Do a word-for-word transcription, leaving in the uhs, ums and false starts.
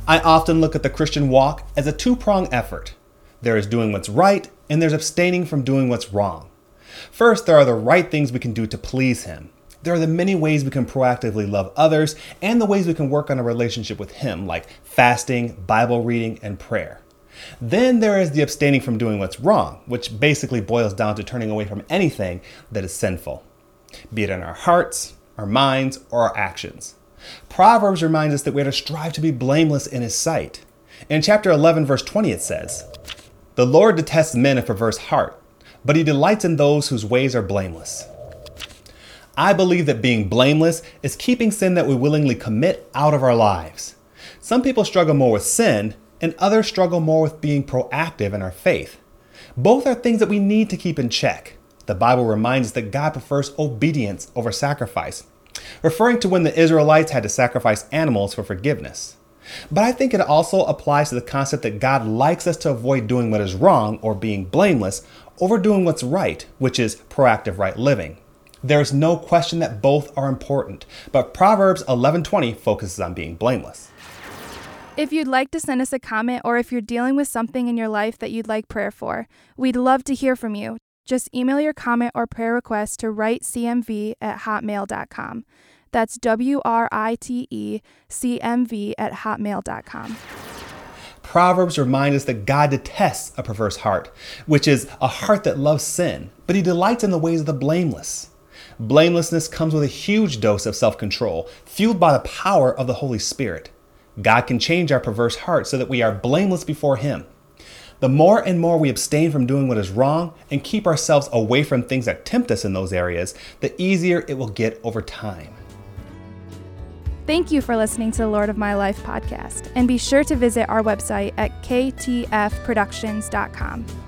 I often look at the Christian walk as a two-pronged effort. There is doing what's right, and there's abstaining from doing what's wrong. First, there are the right things we can do to please Him. There are the many ways we can proactively love others and the ways we can work on a relationship with Him, like fasting, Bible reading, and prayer. Then there is the abstaining from doing what's wrong, which basically boils down to turning away from anything that is sinful, be it in our hearts, our minds, or our actions. Proverbs reminds us that we are to strive to be blameless in His sight. In chapter eleven, verse twenty, it says, "The Lord detests men of perverse heart, but He delights in those whose ways are blameless." I believe that being blameless is keeping sin that we willingly commit out of our lives. Some people struggle more with sin, and others struggle more with being proactive in our faith. Both are things that we need to keep in check. The Bible reminds us that God prefers obedience over sacrifice, referring to when the Israelites had to sacrifice animals for forgiveness. But I think it also applies to the concept that God likes us to avoid doing what is wrong or being blameless over doing what's right, which is proactive right living. There is no question that both are important, but Proverbs eleven twenty focuses on being blameless. If you'd like to send us a comment, or if you're dealing with something in your life that you'd like prayer for, we'd love to hear from you. Just email your comment or prayer request to write c m v at hotmail dot com. That's W R I T E C M V at hotmail dot com. Proverbs remind us that God detests a perverse heart, which is a heart that loves sin, but He delights in the ways of the blameless. Blamelessness comes with a huge dose of self-control, fueled by the power of the Holy Spirit. God can change our perverse heart so that we are blameless before Him. The more and more we abstain from doing what is wrong and keep ourselves away from things that tempt us in those areas, the easier it will get over time. Thank you for listening to the Lord of My Life podcast, and be sure to visit our website at k t f productions dot com.